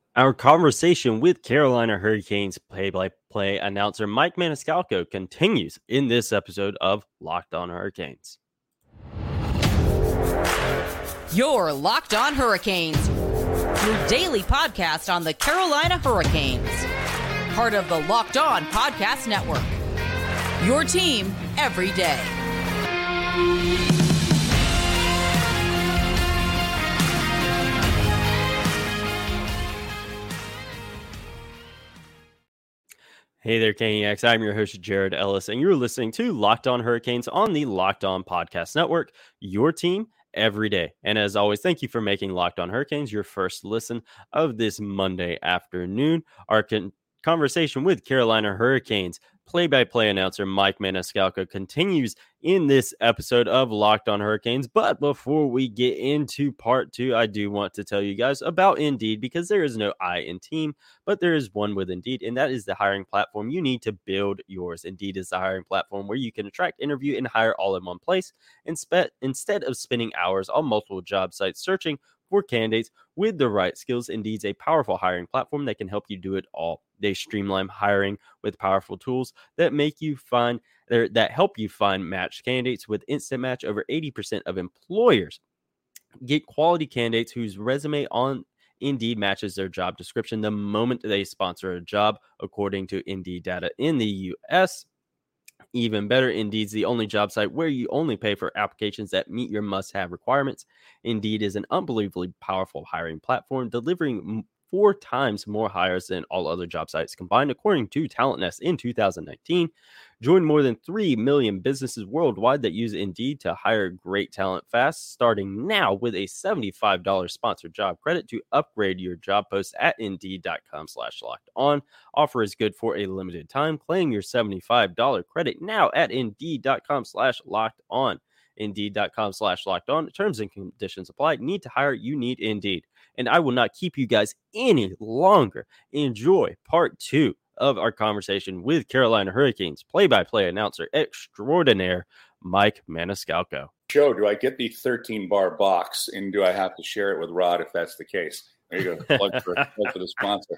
Our conversation with Carolina Hurricanes play-by-play announcer Mike Maniscalco continues in this episode of Locked On Hurricanes. You're Locked On Hurricanes, your daily podcast on the Carolina Hurricanes. Part of the Locked On Podcast Network. Your team every day. Hey there, Caniacs. I'm your host, Jared Ellis, and you're listening to Locked On Hurricanes on the Locked On Podcast Network, your team every day. And as always, thank you for making Locked On Hurricanes your first listen of this Monday afternoon. Our conversation with Carolina Hurricanes play-by-play announcer Mike Maniscalco continues in this episode of Locked On Hurricanes. But before we get into part two, I do want to tell you guys about Indeed, because there is no I in team, but there is one with Indeed, and that is the hiring platform you need to build yours. Indeed is the hiring platform where you can attract, interview, and hire all in one place instead of spending hours on multiple job sites searching for candidates with the right skills. Indeed's a powerful hiring platform that can help you do it all. They streamline hiring with powerful tools that help you find matched candidates. With Instant Match, over 80% of employers get quality candidates whose resume on Indeed matches their job description the moment they sponsor a job, according to Indeed data in the U.S. Even better, Indeed's the only job site where you only pay for applications that meet your must-have requirements. Indeed is an unbelievably powerful hiring platform, delivering 4 times more hires than all other job sites combined, according to Talent Nest in 2019. Join more than 3 million businesses worldwide that use Indeed to hire great talent fast, starting now with a $75 sponsored job credit to upgrade your job post at Indeed.com/locked-on. Offer is good for a limited time. Claim your $75 credit now at Indeed.com/locked-on. Indeed.com/locked-on. Terms and conditions apply. Need to hire? You need Indeed. And I will not keep you guys any longer. Enjoy part two of our conversation with Carolina Hurricanes play-by-play announcer extraordinaire Mike Maniscalco. Do I get the 13-bar box, and do I have to share it with Rod if that's the case? There you go. Plug for the sponsor.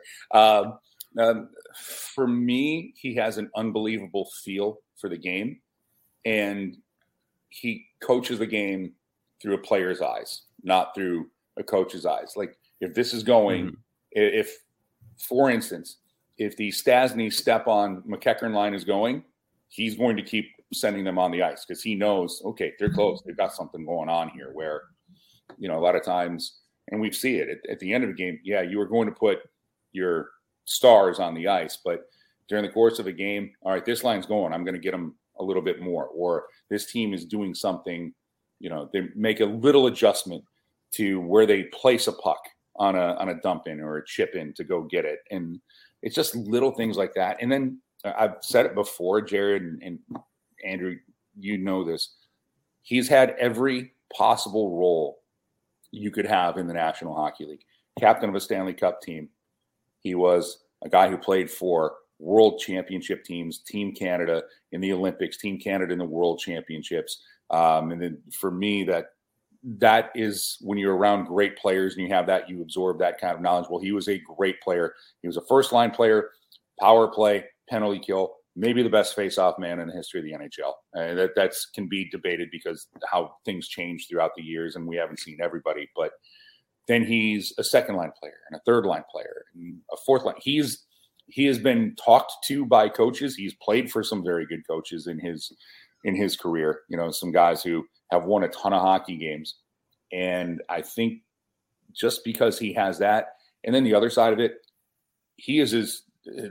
For me, he has an unbelievable feel for the game, and he coaches the game through a player's eyes, not through a coach's eyes. Like, if this is going, if, for instance, if the Stastny step on McEachern line is going, he's going to keep sending them on the ice because he knows, okay, they're close. They've got something going on here where, a lot of times, and we see it at the end of the game, yeah, you are going to put your stars on the ice, but during the course of a game, all right, this line's going, I'm going to get them a little bit more, or this team is doing something, they make a little adjustment to where they place a puck on a dump in or a chip in to go get it. And it's just little things like that. And then I've said it before, Jared and Andrew, this. He's had every possible role you could have in the National Hockey League. Captain of a Stanley Cup team. He was a guy who played for World Championship teams, Team Canada in the Olympics, Team Canada in the World Championships. And then for me, that is when you're around great players and you have that, you absorb that kind of knowledge. Well, he was a great player. He was a first-line player, power play, penalty kill, maybe the best face-off man in the history of the NHL. That can be debated because how things change throughout the years, and we haven't seen everybody. But then he's a second-line player and a third-line player and a fourth-line. He has been talked to by coaches. He's played for some very good coaches in his career. Some guys who have won a ton of hockey games. And I think just because he has that, and then the other side of it, he is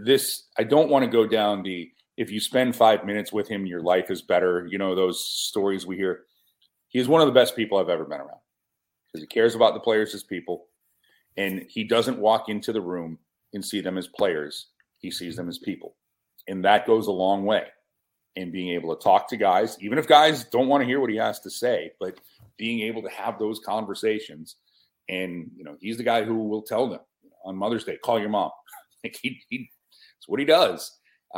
I don't want to go down if you spend 5 minutes with him, your life is better. Those stories we hear. He is one of the best people I've ever been around because he cares about the players as people. And he doesn't walk into the room and see them as players. He sees them as people. And that goes a long way. And being able to talk to guys, even if guys don't want to hear what he has to say, but being able to have those conversations. And, he's the guy who will tell them on Mother's Day, call your mom. Like it's what he does.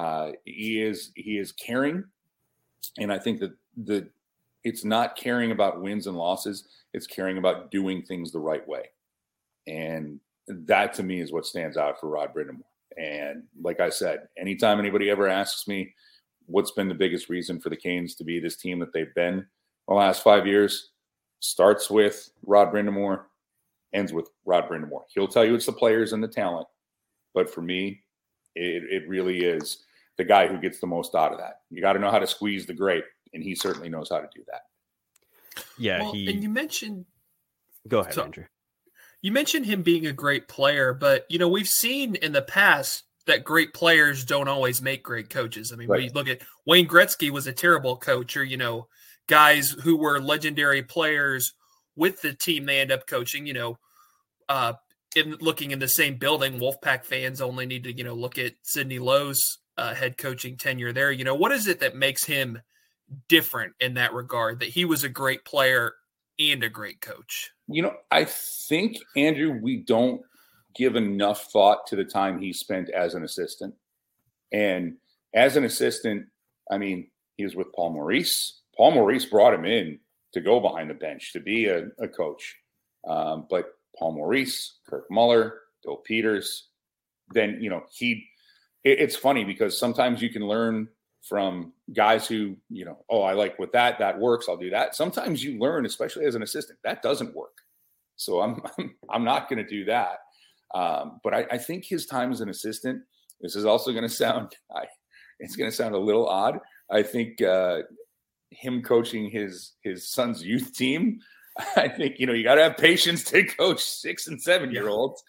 He is caring. And I think that it's not caring about wins and losses. It's caring about doing things the right way. And that to me is what stands out for Rod Brind'Amour. And like I said, anytime anybody ever asks me what's been the biggest reason for the Canes to be this team that they've been the last 5 years, starts with Rod Brind'Amour, ends with Rod Brind'Amour. He'll tell you it's the players and the talent, but for me, it really is the guy who gets the most out of that. You got to know how to squeeze the grape, and he certainly knows how to do that. Yeah, and you mentioned. Go ahead, Andrew. You mentioned him being a great player, but, we've seen in the past that great players don't always make great coaches. I mean, right. We look at Wayne Gretzky was a terrible coach, or, guys who were legendary players with the team they end up coaching, looking in the same building. Wolfpack fans only need to, look at Sidney Lowe's head coaching tenure there. What is it that makes him different in that regard, that he was a great player and a great coach? I think, Andrew, we don't give enough thought to the time he spent as an assistant. And as an assistant, I mean, he was with Paul Maurice. Paul Maurice brought him in to go behind the bench, to be a coach. But Paul Maurice, Kirk Muller, Bill Peters, then, it's funny because sometimes you can learn from guys who, I like what that works, I'll do that. Sometimes you learn, especially as an assistant, that doesn't work. So I'm not going to do that. But I think his time as an assistant, this is also going to sound, it's going to sound a little odd. I think him coaching his son's youth team, I think, you got to have patience to coach 6 and 7 year olds.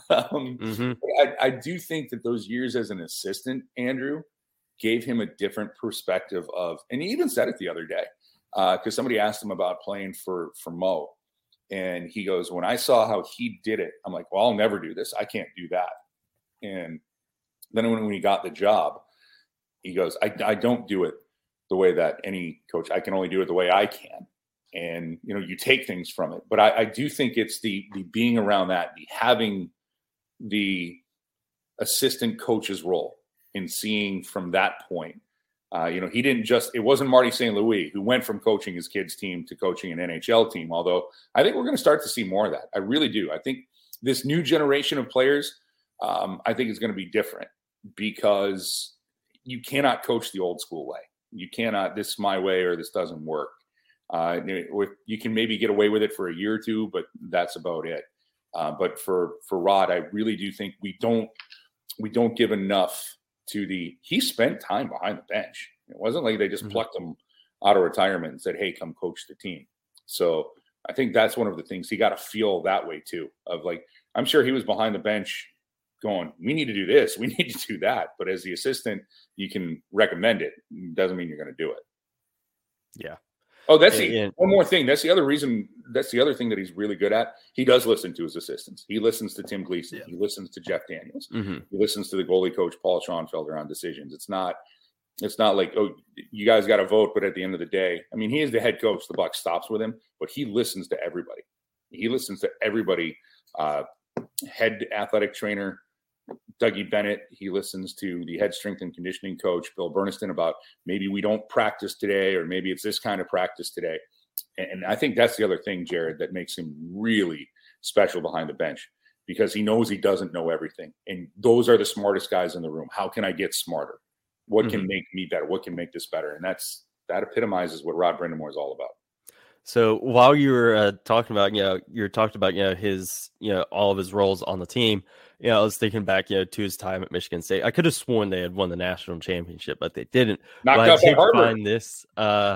I do think that those years as an assistant, Andrew, gave him a different perspective of, and he even said it the other day, because somebody asked him about playing for Mo. And he goes, when I saw how he did it, I'm like, well, I'll never do this. I can't do that. And then when he got the job, he goes, I don't do it the way that any coach, I can only do it the way I can. And, you take things from it. But I do think it's the being around that, having the assistant coach's role and seeing from that point. He didn't it wasn't Marty St. Louis who went from coaching his kids' team to coaching an NHL team, although I think we're going to start to see more of that. I really do. I think this new generation of players, I think is going to be different because you cannot coach the old school way. You cannot, this is my way or this doesn't work. You can maybe get away with it for a year or two, but that's about it. But for Rod, I really do think we don't give enough to he spent time behind the bench. It wasn't like they just plucked him out of retirement and said, hey, come coach the team. So I think that's one of the things he got to feel that way too, of like, I'm sure he was behind the bench going, we need to do this, we need to do that. But as the assistant, you can recommend it. Doesn't mean you're going to do it. Yeah. Oh, that's one more thing. That's the other reason. That's the other thing that he's really good at. He does listen to his assistants. He listens to Tim Gleason. Yeah. He listens to Jeff Daniels. He listens to the goalie coach, Paul Schoenfelder, on decisions. It's not like, oh, you guys got to vote. But at the end of the day, I mean, he is the head coach. The buck stops with him, but he listens to everybody. He listens to everybody. Head athletic trainer, Dougie Bennett. He listens to the head strength and conditioning coach, Bill Berniston, about maybe we don't practice today, or maybe it's this kind of practice today. And I think that's the other thing, Jared, that makes him really special behind the bench, because he knows he doesn't know everything. And those are the smartest guys in the room. How can I get smarter? What can make me better? What can make this better? And that epitomizes what Rod Brind'Amour is all about. So while you were talking about, you're talking about, his, all of his roles on the team, I was thinking back, to his time at Michigan State. I could have sworn they had won the national championship, but they didn't. Knocked out by Harvard. Find this.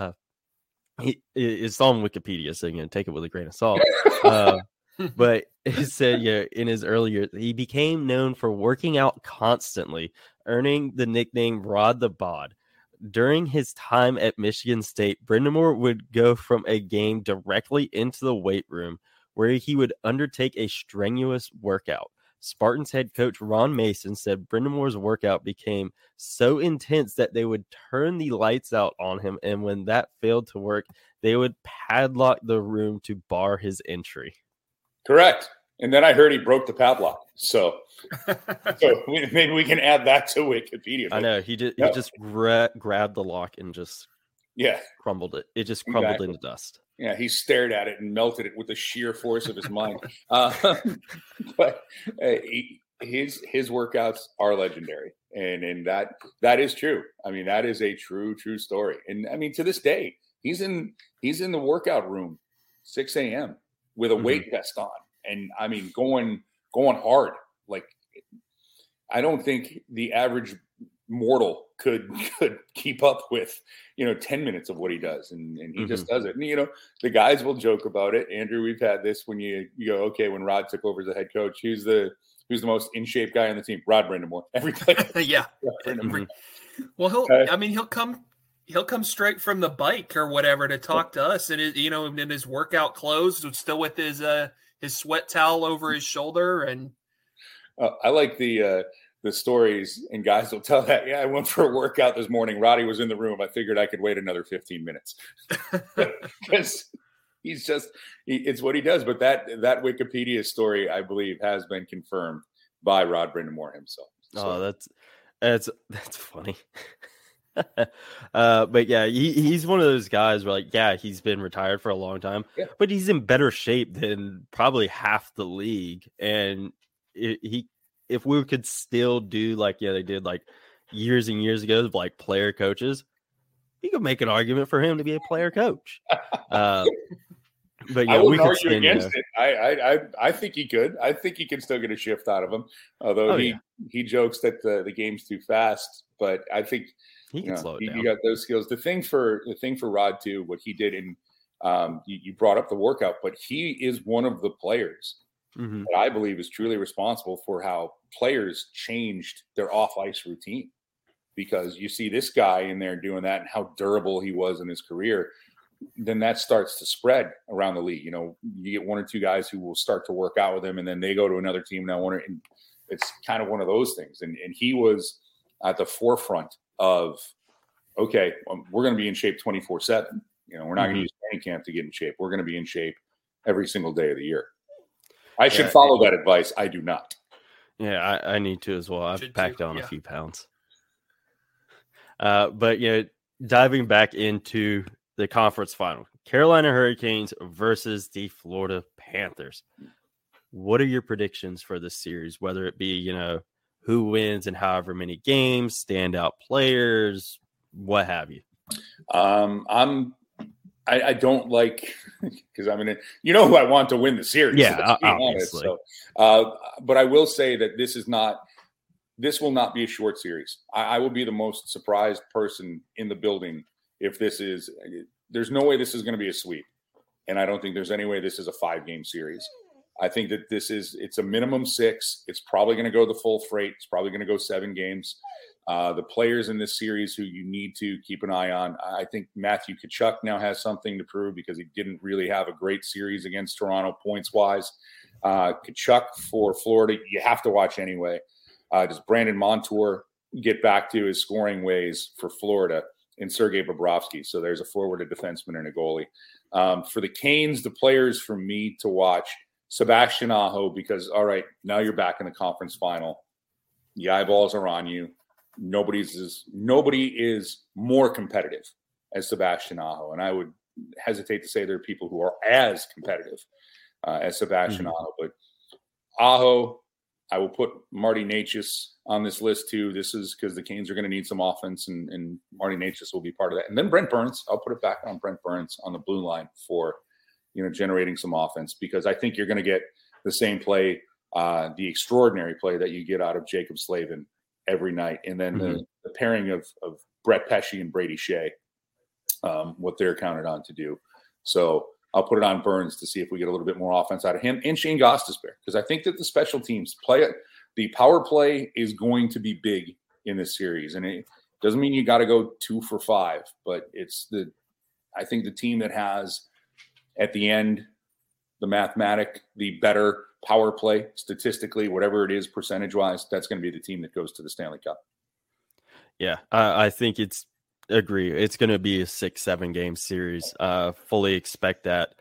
It's on Wikipedia, so take it with a grain of salt. But it said, in his early years, he became known for working out constantly, earning the nickname Rod the Bod. During his time at Michigan State, Brind'Amour would go from a game directly into the weight room, where he would undertake a strenuous workout. Spartans head coach Ron Mason said Brind'Amour's workout became so intense that they would turn the lights out on him, and when that failed to work, they would padlock the room to bar his entry. Correct. And then I heard he broke the padlock. So maybe we can add that to Wikipedia. I know he just grabbed the lock and just crumbled it. It just crumbled into dust. Yeah, he stared at it and melted it with the sheer force of his mind. But his workouts are legendary, and that is true. I mean, that is a true story. And I mean, to this day, he's in the workout room 6 a.m. with a weight vest on, and I mean, going hard. Like, I don't think the average mortal could keep up with 10 minutes of what he does, and he just does it. And the guys will joke about it. Andrew, we've had this when you go, okay, when Rod took over as the head coach, who's the most in shape guy on the team? Rod Brind'Amour. Every player. Yeah. Well, he'll come straight from the bike or whatever to talk to us, and in his workout clothes, still with his sweat towel over his shoulder. And I like the stories, and guys will tell that. Yeah, I went for a workout this morning. Roddy was in the room. I figured I could wait another 15 minutes because it's what he does. But that Wikipedia story, I believe, has been confirmed by Rod Brind'Amour himself. So. Oh, that's funny. But yeah, he's one of those guys where, like, yeah, he's been retired for a long time, but he's in better shape than probably half the league. And if we could still do they did like years and years ago of like player coaches, you could make an argument for him to be a player coach. But yeah, I wouldn't argue against it. I think he could. I think he can still get a shift out of him. Although he jokes that the game's too fast, but I think he can slow it down. You got those skills. The thing for Rod too, what he did in you brought up the workout, but he is one of the players that I believe is truly responsible for how players changed their off-ice routine, because you see this guy in there doing that and how durable he was in his career. Then that starts to spread around the league. You get one or two guys who will start to work out with him, and then they go to another team. And it's kind of one of those things. And he was at the forefront of, okay, we're going to be in shape 24/7. We're not going to use training camp to get in shape. We're going to be in shape every single day of the year. I should follow that advice. I do not. Yeah, I need to as well. I've packed on a few pounds. But diving back into the conference final, Carolina Hurricanes versus the Florida Panthers. What are your predictions for this series? Whether it be, who wins and however many games, standout players, what have you? I don't like, because who I want to win the series. Yeah, obviously. But I will say that this will not be a short series. I will be the most surprised person in the building if there's no way this is going to be a sweep. And I don't think there's any way this is a 5-game series. I think that it's a minimum 6. It's probably going to go the full freight. It's probably going to go 7 games. The players in this series who you need to keep an eye on, I think Matthew Tkachuk now has something to prove, because he didn't really have a great series against Toronto points-wise. Tkachuk for Florida, you have to watch anyway. Does Brandon Montour get back to his scoring ways for Florida? And Sergei Bobrovsky. So there's a forward, a defenseman, and a goalie. For the Canes, the players for me to watch, Sebastian Aho, because, all right, now you're back in the conference final. The eyeballs are on you. Nobody is more competitive as Sebastian Aho. And I would hesitate to say there are people who are as competitive as Sebastian Aho. But Aho, I will put Marty Necas on this list too. This is because the Canes are going to need some offense, and Marty Necas will be part of that. And then Brent Burns, I'll put it back on Brent Burns on the blue line for, generating some offense, because I think you're going to get the same play, the extraordinary play that you get out of Jacob Slavin every night. And then the pairing of Brett Pesce and Brady Shea, what they're counted on to do. So I'll put it on Burns to see if we get a little bit more offense out of him, and Shane Gostisbehere, because I think that the special teams the power play is going to be big in this series. And it doesn't mean you got to go 2 for 5, but I think the team that has at the end, the better power play statistically, whatever it is, percentage wise, that's going to be the team that goes to the Stanley Cup. Yeah. I think it's going to be a 6-7 game series. Fully expect that.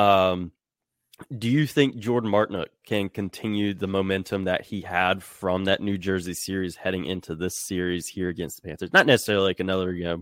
Do you think Jordan Martinook can continue the momentum that he had from that New Jersey series heading into this series here against the Panthers? Not necessarily like another,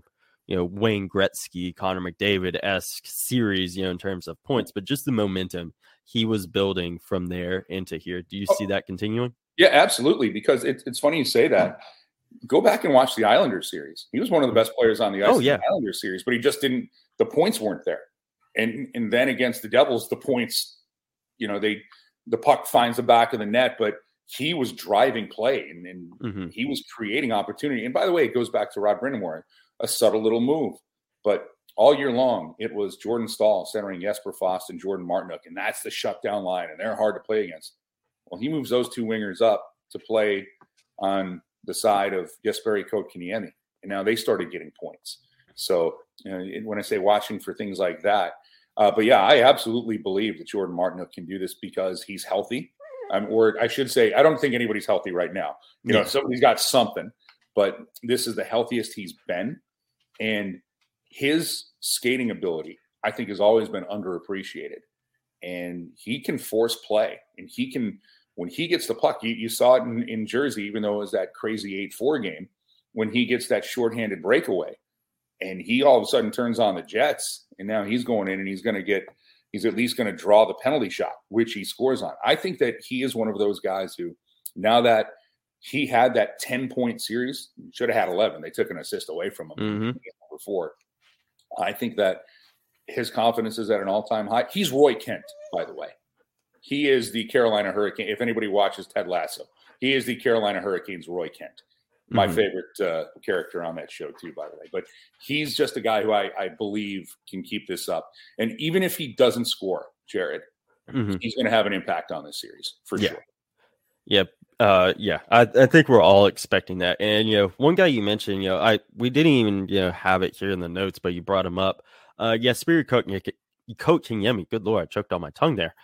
Wayne Gretzky, Connor McDavid-esque series, in terms of points, but just the momentum he was building from there into here. Do you see that continuing? Yeah, absolutely. Because it's funny you say that. Go back and watch the Islanders series. He was one of the best players on the ice in the Islanders series, but he just didn't. The points weren't there. And then against the Devils, the points, the puck finds the back of the net, but he was driving play and he was creating opportunity. And by the way, it goes back to Rod Brind'Amour, a subtle little move, but all year long it was Jordan Staal centering Jesper Fast and Jordan Martinook, and that's the shutdown line, and they're hard to play against. Well, he moves those two wingers up to play on the side of Jesperi Kotkaniemi, and now they started getting points. So when I say watching for things like that, but yeah, I absolutely believe that Jordan Martinook can do this because he's healthy. Or I should say, I don't think anybody's healthy right now. Somebody's got something, but this is the healthiest he's been. And his skating ability, I think, has always been underappreciated. And he can force play, and he can, when he gets the puck, you saw it in Jersey, even though it was that crazy 8-4 game, when he gets that shorthanded breakaway and he all of a sudden turns on the Jets, and now he's going in and he's at least going to draw the penalty shot, which he scores on. I think that he is one of those guys who, now that he had that 10-point series, should have had 11. They took an assist away from him before. I think that his confidence is at an all-time high. He's Roy Kent, by the way. He is the Carolina Hurricane. If anybody watches Ted Lasso, he is the Carolina Hurricanes' Roy Kent. My favorite character on that show, too, by the way. But he's just a guy who I believe can keep this up. And even if he doesn't score, Jared, he's going to have an impact on this series for sure. Yep. I think we're all expecting that. And, one guy you mentioned, we didn't even, have it here in the notes, but you brought him up. Jesperi Kotkaniemi, good Lord, I choked on my tongue there.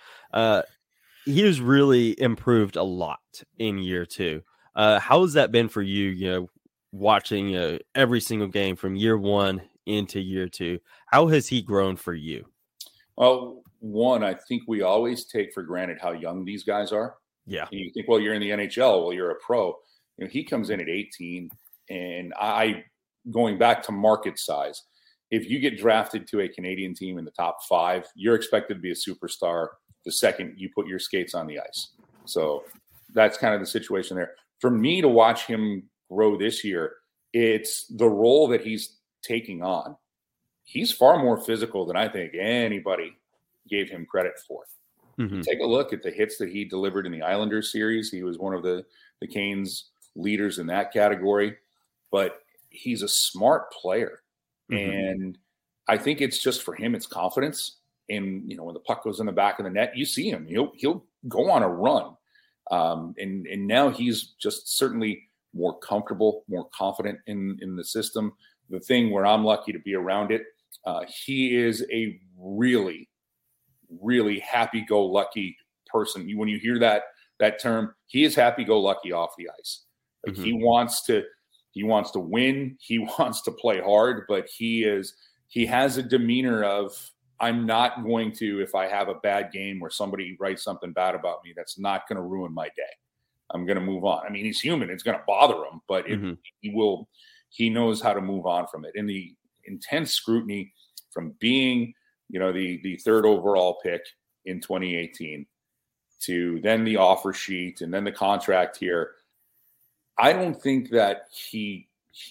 He has really improved a lot in year 2. How has that been for you, watching every single game from year 1 into year 2? How has he grown for you? Well, one, I think we always take for granted how young these guys are. Yeah. And you think, well, you're in the NHL. Well, you're a pro. He comes in at 18, and going back to market size, if you get drafted to a Canadian team in the top 5, you're expected to be a superstar the second you put your skates on the ice. So that's kind of the situation there. For me to watch him grow this year, it's the role that he's taking on. He's far more physical than I think anybody gave him credit for. Take a look at the hits that he delivered in the Islanders series. He was one of the Canes leaders in that category, but he's a smart player. And I think it's just for him, it's confidence. And, when the puck goes in the back of the net, you see him, he'll go on a run. And now he's just certainly more comfortable, more confident in the system. The thing where I'm lucky to be around it, he is a really, really happy-go-lucky person. When you hear that term, he is happy-go-lucky off the ice. Like he wants to win, he wants to play hard, but he has a demeanor of, I'm not going to, if I have a bad game where somebody writes something bad about me, that's not going to ruin my day. I'm going to move on. I mean, he's human. It's going to bother him, but he knows how to move on from it. And the intense scrutiny from being, the 3rd overall pick in 2018 to then the offer sheet and then the contract here. I don't think that he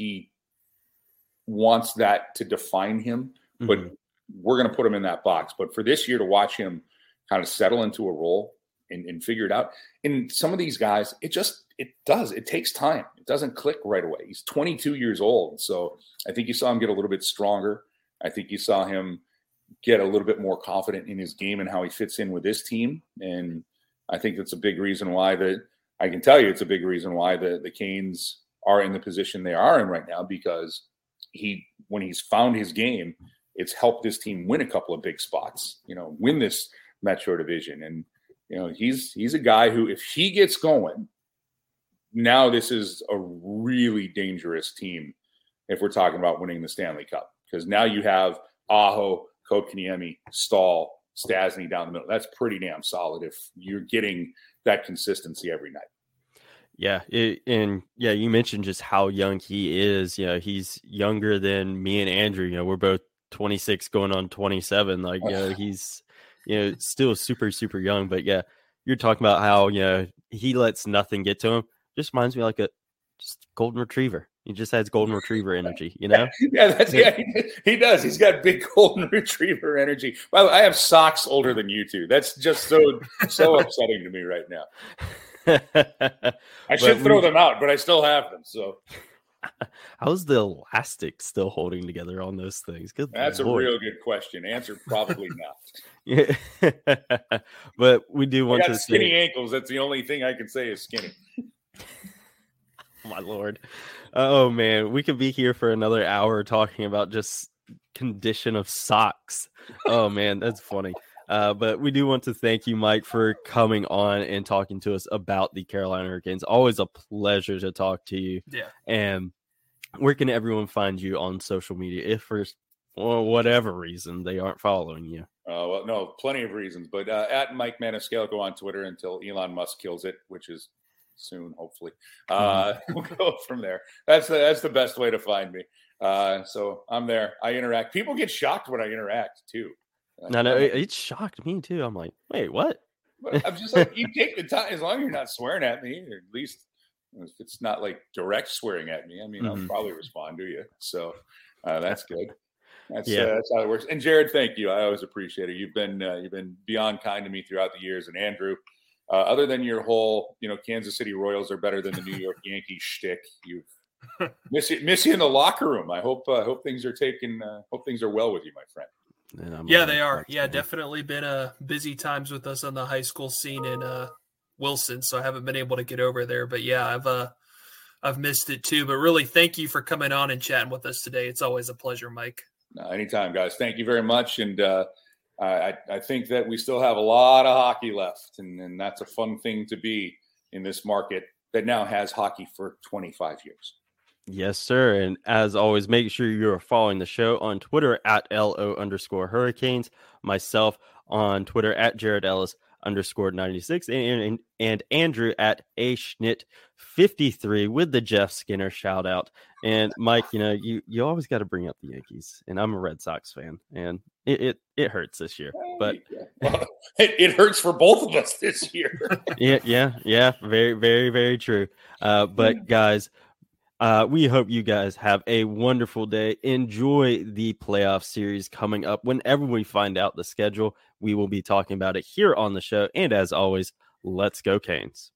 wants that to define him, but we're going to put him in that box. But for this year to watch him kind of settle into a role and figure it out. And some of these guys, it takes time. It doesn't click right away. He's 22 years old. So I think you saw him get a little bit stronger. I think you saw him get a little bit more confident in his game and how he fits in with this team. And I think that's a big reason why it's a big reason why the Canes are in the position they are in right now, because when he's found his game, it's helped this team win a couple of big spots, win this Metro Division. And, he's a guy who, if he gets going, now this is a really dangerous team if we're talking about winning the Stanley Cup. Because now you have Aho, Kotkaniemi, Staal, Stastny down the middle. That's pretty damn solid if you're getting that consistency every night. Yeah, you mentioned just how young he is. He's younger than me and Andrew. We're both 26 going on 27. Like, he's, still super, super young. But yeah, you're talking about how, he lets nothing get to him. Just reminds me like just golden retriever. He just has golden retriever energy, Yeah, he does. He's got big golden retriever energy. By the way, I have socks older than you two. That's just so upsetting to me right now. I should throw them out, but I still have them. So, how's the elastic still holding together on those things? That's Lord. A real good question. Answer probably not. Yeah, but we do want to skinny ankles. That's the only thing I can say is skinny. Oh, my Lord. Oh man, we could be here for another hour talking about just condition of socks. Oh man, that's funny. But we do want to thank you, Mike, for coming on and talking to us about the Carolina Hurricanes. Always a pleasure to talk to you. Yeah. And where can everyone find you on social media if for whatever reason they aren't following you? Well, no, plenty of reasons. But at Mike Maniscalco on Twitter until Elon Musk kills it, which is soon, hopefully. We'll go from there. That's the best way to find me. So I'm there. I interact. People get shocked when I interact too. No, it shocked me too. I'm like, wait, what? I'm just like, you take the time, as long as you're not swearing at me, or at least if it's not like direct swearing at me. I mean, I'll probably respond to you. So that's good. That's how it works. And Jared, thank you. I always appreciate it. You've been beyond kind to me throughout the years. And Andrew, other than your whole, Kansas City Royals are better than the New York Yankees shtick, you've miss you in the locker room. I hope things are hope things are well with you, my friend. Yeah, they are. Yeah, definitely been busy times with us on the high school scene in Wilson, so I haven't been able to get over there. But yeah, I've missed it too. But really, thank you for coming on and chatting with us today. It's always a pleasure, Mike. Anytime, guys. Thank you very much. And I think that we still have a lot of hockey left, and that's a fun thing to be in this market that now has hockey for 25 years. Yes, sir. And as always, make sure you're following the show on Twitter at LO_Hurricanes, myself on Twitter at JaredEllis_96, and Andrew at ASchnitt53 with the Jeff Skinner shout out. And Mike, you always got to bring up the Yankees, and I'm a Red Sox fan, and it hurts this year, but well, it hurts for both of us this year. yeah. Very, very, very true. But guys, we hope you guys have a wonderful day. Enjoy the playoff series coming up. Whenever we find out the schedule, we will be talking about it here on the show. And as always, let's go Canes.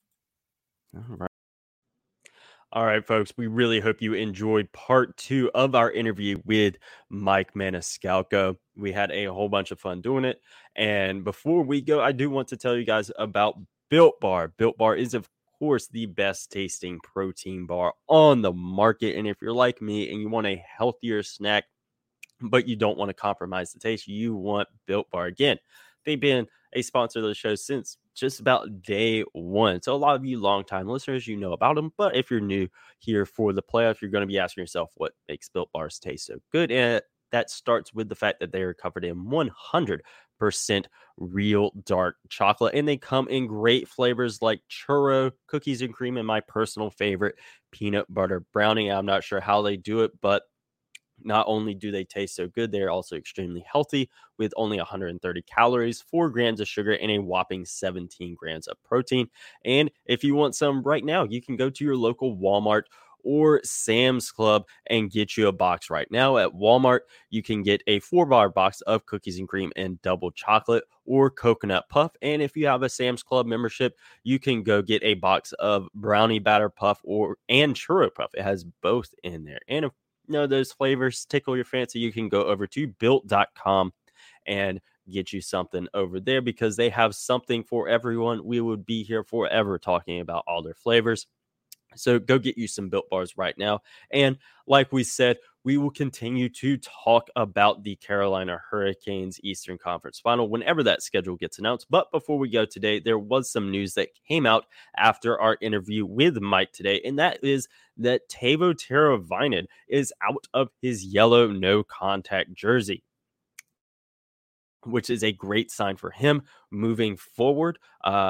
All right, folks, we really hope you enjoyed part 2 of our interview with Mike Maniscalco. We had a whole bunch of fun doing it. And before we go, I do want to tell you guys about Built Bar. Built Bar is, of course, the best tasting protein bar on the market. And if you're like me and you want a healthier snack, but you don't want to compromise the taste, you want Built Bar. Again, they've been a sponsor of the show since just about day one. So a lot of you longtime listeners, you know about them. But if you're new here for the playoff, you're going to be asking yourself what makes Built Bars taste so good. And that starts with the fact that they are covered in 100% real dark chocolate, and they come in great flavors like churro, cookies and cream, and my personal favorite, peanut butter brownie. I'm not sure how they do it, but not only do they taste so good, they're also extremely healthy with only 130 calories, 4 grams of sugar, and a whopping 17 grams of protein. And if you want some right now, you can go to your local Walmart or Sam's Club and get you a box right now. At Walmart, you can get a 4-bar box of cookies and cream and double chocolate or coconut puff. And if you have a Sam's Club membership, you can go get a box of brownie batter puff and churro puff. It has both in there. And if those flavors tickle your fancy, you can go over to built.com and get you something over there, because they have something for everyone. We would be here forever talking about all their flavors. So go get you some Built Bars right now. And like we said, we will continue to talk about the Carolina Hurricanes Eastern Conference Final whenever that schedule gets announced. But before we go today, there was some news that came out after our interview with Mike today, and that is that Teuvo Teravainen is out of his yellow no-contact jersey, which is a great sign for him moving forward.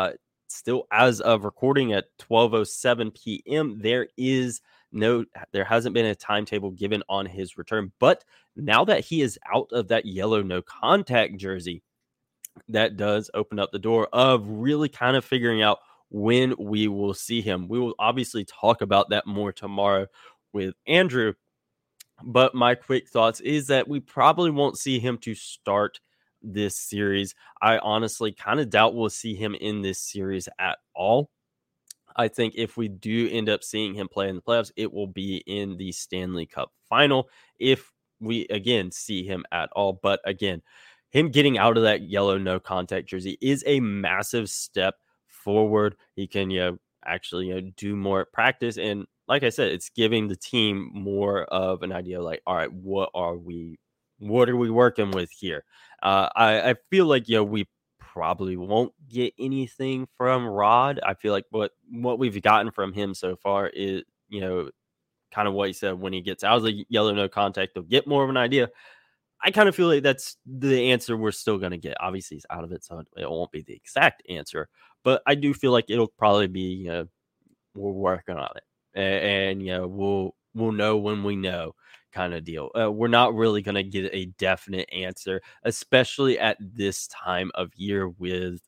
still, as of recording at 12:07 p.m., there hasn't been a timetable given on his return. But now that he is out of that yellow no contact jersey, that does open up the door of really kind of figuring out when we will see him. We will obviously talk about that more tomorrow with Andrew. But my quick thoughts is that we probably won't see him to start this series. I honestly kind of doubt we'll see him in this series at all. I think if we do end up seeing him play in the playoffs, it will be in the Stanley Cup final if we, again, see him at all. But again, him getting out of that yellow no contact jersey is a massive step forward. He can, actually, do more at practice. And like I said, it's giving the team more of an idea like, all right, what are we working with here? I feel like, we probably won't get anything from Rod. I feel like what we've gotten from him so far is, kind of what he said, when he gets out of the yellow no contact, they'll get more of an idea. I kind of feel like that's the answer we're still going to get. Obviously, he's out of it, so it won't be the exact answer. But I do feel like it'll probably be, we're working on it. And we'll know when we know, kind of deal. We're not really going to get a definite answer, especially at this time of year with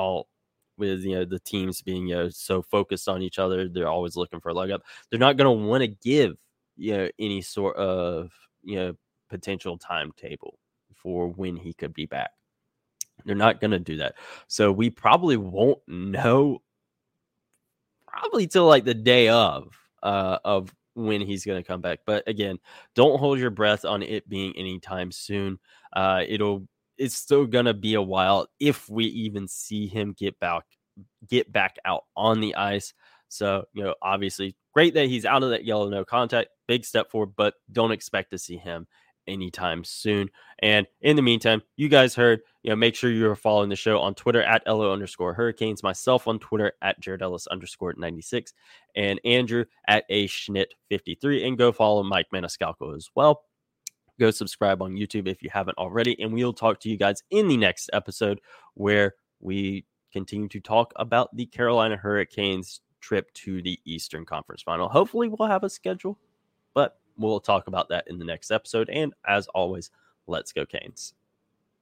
the teams being so focused on each other. They're always looking for a leg up. They're not going to want to give any sort of potential timetable for when he could be back. They're not going to do that. So we probably won't know till like the day of when he's going to come back. But again, don't hold your breath on it being anytime soon. It's still going to be a while if we even see him get back out on the ice. So, obviously great that he's out of that yellow no contact, big step forward, but don't expect to see him anytime soon. And in the meantime, you guys heard, make sure you're following the show on Twitter at @LO_Hurricanes, myself on Twitter at JaredEllis_96, and Andrew at ASchnitt53, and go follow Mike Maniscalco as well. Go subscribe on YouTube if you haven't already, and we'll talk to you guys in the next episode where we continue to talk about the Carolina Hurricanes trip to the Eastern Conference Final. Hopefully we'll have a schedule, but we'll talk about that in the next episode. And as always, let's go Canes.